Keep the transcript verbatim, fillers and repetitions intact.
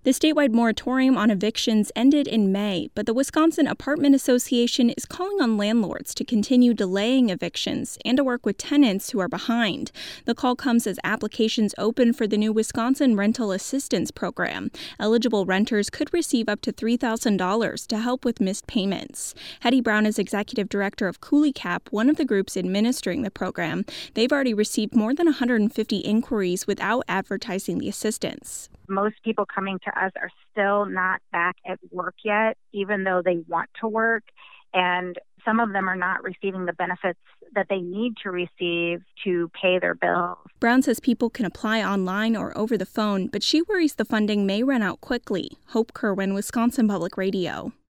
The statewide moratorium on evictions ended in May, but the Wisconsin Apartment Association is calling on landlords to continue delaying evictions and to work with tenants who are behind. The call comes as applications open for the new Wisconsin Rental Assistance Program. Eligible renters could receive up to three thousand dollars to help with missed payments. Hetty Brown is executive director of CooleyCap, one of the groups administering the program. They've already received more than one hundred fifty inquiries without advertising the assistance. Most people coming to us are still not back at work yet, even though they want to work. And some of them are not receiving the benefits that they need to receive to pay their bills. Brown says people can apply online or over the phone, but she worries the funding may run out quickly. Hope Kerwin, Wisconsin Public Radio.